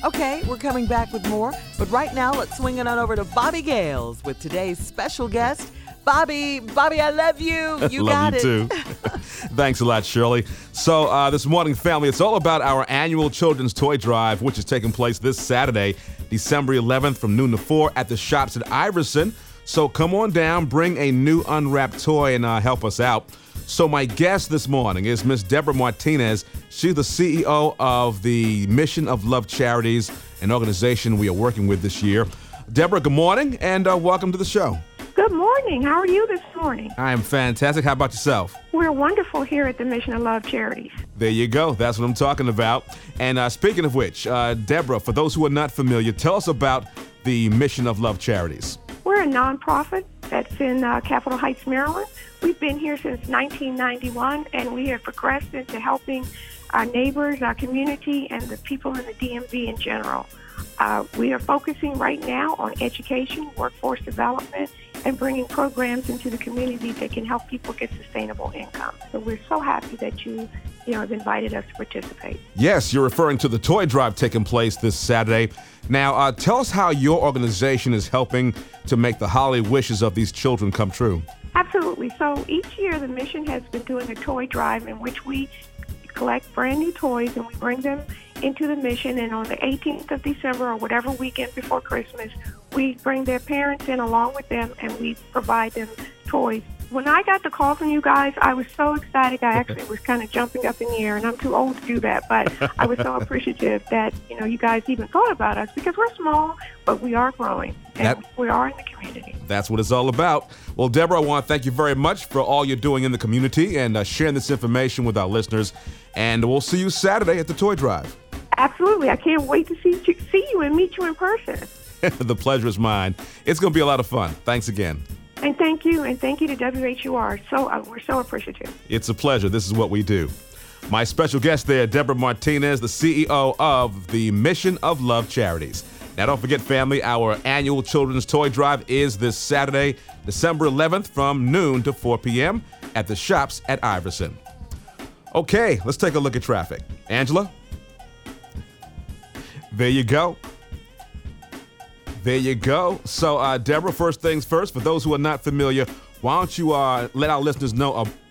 Okay, we're coming back with more, but right now let's swing it on over to Bobby Gales with today's special guest. Bobby, I love you. You love got you it. too. Thanks a lot, Shirley. So this morning, family, it's all about our annual Children's Toy Drive, which is taking place this Saturday, December 11th from noon to 4 at the shops at Iverson. So come on down, bring a new unwrapped toy and help us out. So my guest this morning is Miss Deborah Martinez. She's the CEO of the Mission of Love Charities, an organization we are working with this year. Deborah, good morning and welcome to the show. Good morning. How are you this morning? I am fantastic. How about yourself? We're wonderful here at the Mission of Love Charities. There you go. That's what I'm talking about. And speaking of which, Deborah, for those who are not familiar, tell us about the Mission of Love Charities. We're a nonprofit that's in Capitol Heights, Maryland. We've been here since 1991, and we have progressed into helping our neighbors, our community, and the people in the DMV in general. We are focusing right now on education, workforce development, and bringing programs into the community that can help people get sustainable income. So we're so happy that you have invited us to participate. Yes, you're referring to the toy drive taking place this Saturday. Now, tell us how your organization is helping to make the holiday wishes of these children come true. Absolutely. So each year the mission has been doing a toy drive in which we collect brand new toys and we bring them into the mission, and on the 18th of December or whatever weekend before Christmas, we bring their parents in along with them and we provide them toys. When I got the call from you guys, I was so excited. I actually was kind of jumping up in the air, and I'm too old to do that, but I was so appreciative that, you guys even thought about us because we're small, but we are growing, and we are in the community. That's what it's all about. Well, Deborah, I want to thank you very much for all you're doing in the community and sharing this information with our listeners, and we'll see you Saturday at the Toy Drive. Absolutely. I can't wait to see you and meet you in person. The pleasure is mine. It's going to be a lot of fun. Thanks again. And thank you to WHUR. We're so appreciative. It's a pleasure. This is what we do. My special guest there, Deborah Martinez, the CEO of the Mission of Love Charities. Now, don't forget, family, our annual Children's Toy Drive is this Saturday, December 11th from noon to 4 p.m. at the shops at Iverson. Okay, let's take a look at traffic. Angela? There you go. There you go. So, Deborah, first things first, for those who are not familiar, why don't you let our listeners know